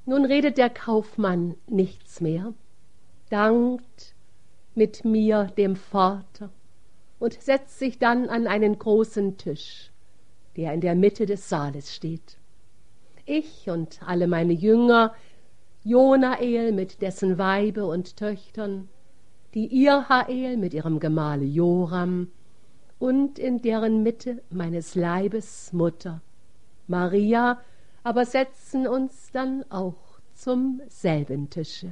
Nun redet der Kaufmann nichts mehr, dankt mit mir dem Vater und setzt sich dann an einen großen Tisch, der in der Mitte des Saales steht. Ich und alle meine Jünger, Jonael mit dessen Weibe und Töchtern, die Irhael mit ihrem Gemahle Joram und in deren Mitte meines Leibes Mutter, Maria, aber setzen uns dann auch zum selben Tische.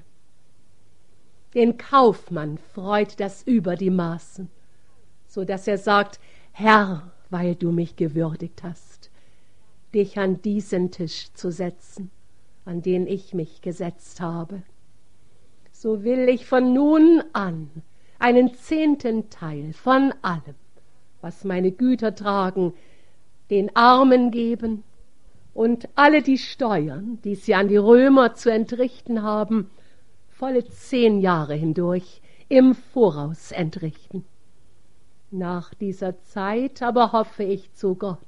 Den Kaufmann freut das über die Maßen, so dass er sagt: Herr, weil du mich gewürdigt hast, dich an diesen Tisch zu setzen, an den ich mich gesetzt habe, so will ich von nun an einen 10. Teil von allem, was meine Güter tragen, den Armen geben und alle die Steuern, die sie an die Römer zu entrichten haben, volle 10 Jahre hindurch im Voraus entrichten. Nach dieser Zeit aber hoffe ich zu Gott,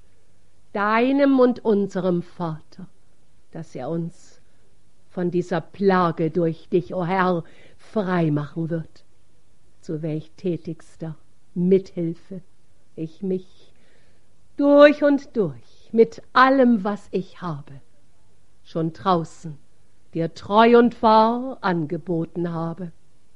deinem und unserem Vater, dass er uns von dieser Plage durch dich, o Herr, frei machen wird, zu welch tätigster Mithilfe ich mich durch und durch mit allem, was ich habe, schon draußen dir treu und wahr angeboten habe.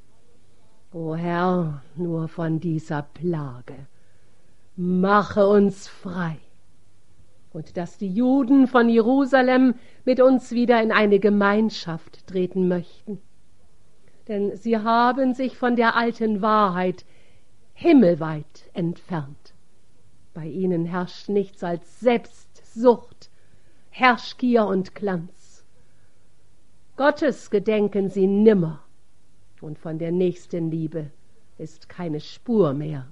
O Herr, nur von dieser Plage mache uns frei, und dass die Juden von Jerusalem mit uns wieder in eine Gemeinschaft treten möchten. Denn sie haben sich von der alten Wahrheit himmelweit entfernt. Bei ihnen herrscht nichts als Selbstsucht, Herrschgier und Glanz. Gottes gedenken sie nimmer, und von der Nächstenliebe ist keine Spur mehr.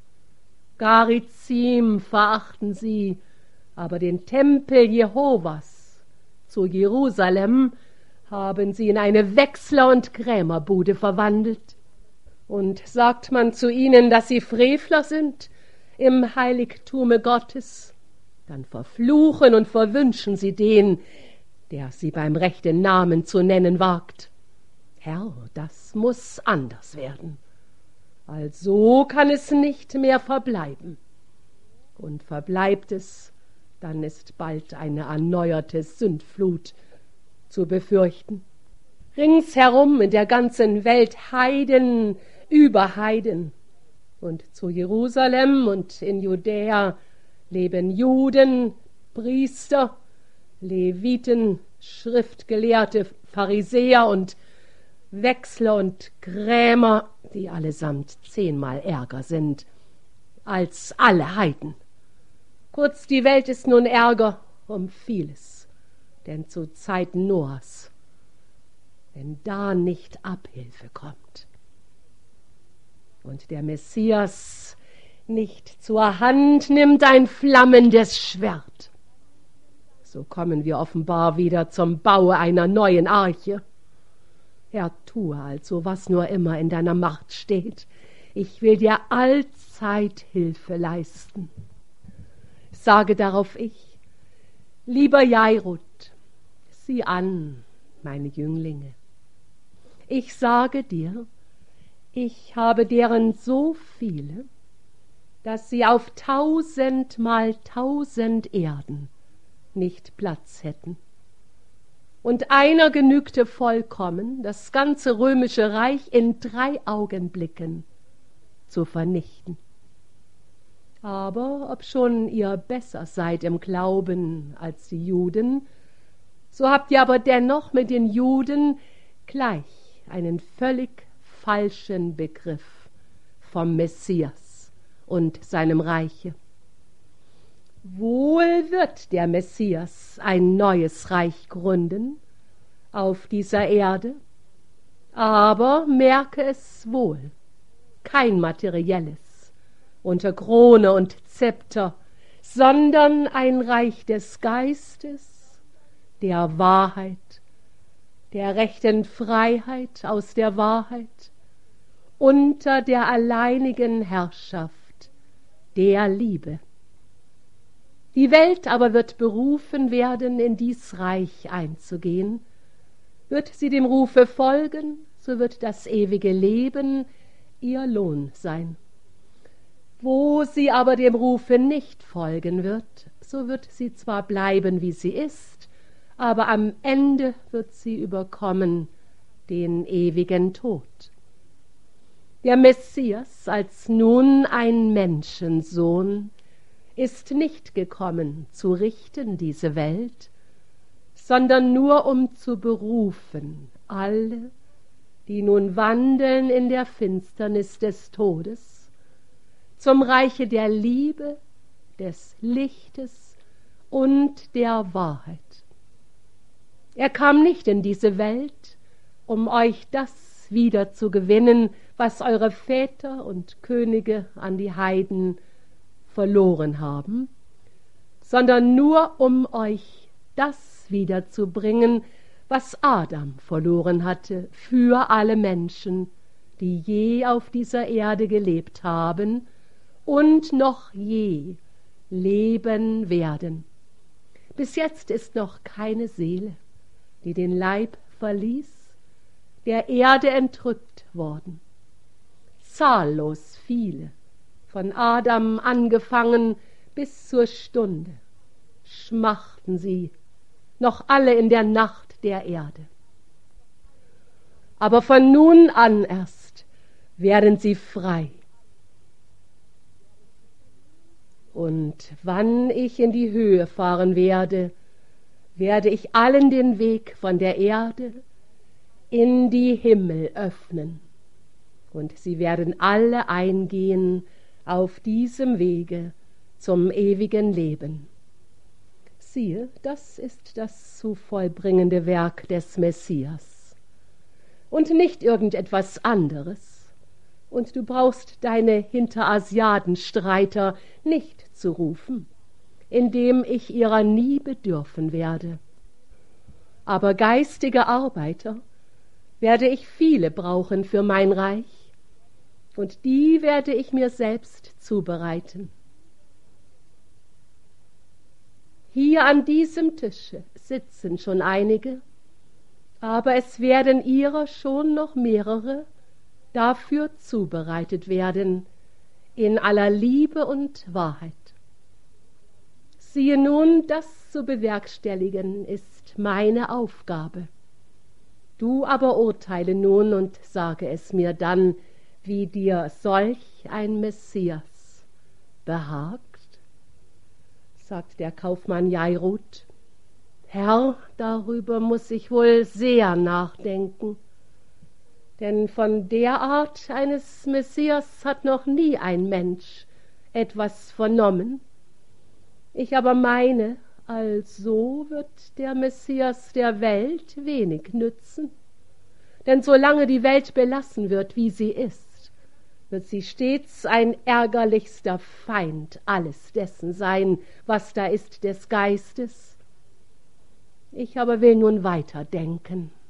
Garizim verachten sie, aber den Tempel Jehovas zu Jerusalem haben sie in eine Wechsler- und Krämerbude verwandelt. Und sagt man zu ihnen, dass sie Frevler sind im Heiligtume Gottes, dann verfluchen und verwünschen sie den, der sie beim rechten Namen zu nennen wagt. Herr, das muß anders werden. Also kann es nicht mehr verbleiben. Und verbleibt es, dann ist bald eine erneuerte Sündflut zu befürchten. Ringsherum in der ganzen Welt Heiden über Heiden. Und zu Jerusalem und in Judäa leben Juden, Priester, Leviten, Schriftgelehrte, Pharisäer und Wechsler und Krämer, die allesamt 10-mal ärger sind als alle Heiden. Kurz, die Welt ist nun ärger um vieles, denn zu Zeiten Noahs, wenn da nicht Abhilfe kommt und der Messias nicht zur Hand nimmt ein flammendes Schwert, so kommen wir offenbar wieder zum Baue einer neuen Arche. Herr, tue also, was nur immer in deiner Macht steht. Ich will dir allzeit Hilfe leisten. Sage darauf ich: Lieber Jairut, sieh an, meine Jünglinge. Ich sage dir, ich habe deren so viele, dass sie auf 1000 mal 1000 Erden nicht Platz hätten. Und einer genügte vollkommen, das ganze römische Reich in 3 Augenblicken zu vernichten. Aber obschon ihr besser seid im Glauben als die Juden, so habt ihr aber dennoch mit den Juden gleich einen völlig falschen Begriff vom Messias und seinem Reiche. Wohl wird der Messias ein neues Reich gründen auf dieser Erde, aber merke es wohl, kein materielles unter Krone und Zepter, sondern ein Reich des Geistes, der Wahrheit, der rechten Freiheit aus der Wahrheit, unter der alleinigen Herrschaft der Liebe. Die Welt aber wird berufen werden, in dies Reich einzugehen, Wird sie dem Rufe folgen, so wird das ewige Leben ihr Lohn sein. Wo sie aber dem Rufe nicht folgen wird, so wird sie zwar bleiben, wie sie ist, aber am Ende wird sie überkommen den ewigen Tod. Der Messias, als nun ein Menschensohn, ist nicht gekommen, zu richten diese Welt, sondern nur um zu berufen alle, die nun wandeln in der Finsternis des Todes, zum Reiche der Liebe, des Lichtes und der Wahrheit. Er kam nicht in diese Welt, um euch das wieder zu gewinnen, was eure Väter und Könige an die Heiden verloren haben, sondern nur um euch das wiederzubringen, was Adam verloren hatte, für alle Menschen, die je auf dieser Erde gelebt haben und noch je leben werden. Bis jetzt ist noch keine Seele, die den Leib verließ, der Erde entrückt worden. Zahllos viele, von Adam angefangen bis zur Stunde, schmachten sie, noch alle in der Nacht der Erde. Aber von nun an erst werden sie frei. Und wann ich in die Höhe fahren werde, werde ich allen den Weg von der Erde in die Himmel öffnen. Und sie werden alle eingehen auf diesem Wege zum ewigen Leben. Siehe, das ist das zu vollbringende Werk des Messias und nicht irgendetwas anderes. Und du brauchst deine Hinterasiadenstreiter nicht zu rufen, indem ich ihrer nie bedürfen werde. Aber geistige Arbeiter werde ich viele brauchen für mein Reich, und die werde ich mir selbst zubereiten. Hier an diesem Tische sitzen schon einige, aber es werden ihrer schon noch mehrere dafür zubereitet werden, in aller Liebe und Wahrheit. Siehe nun, das zu bewerkstelligen ist meine Aufgabe. Du aber urteile nun und sage es mir dann, wie dir solch ein Messias behagt. Sagt der Kaufmann Jairut: Herr, darüber muß ich wohl sehr nachdenken, denn von der Art eines Messias hat noch nie ein Mensch etwas vernommen. Ich aber meine, also wird der Messias der Welt wenig nützen, denn solange die Welt belassen wird, wie sie ist, wird sie stets ein ärgerlichster Feind alles dessen sein, was da ist des Geistes. Ich aber will nun weiterdenken.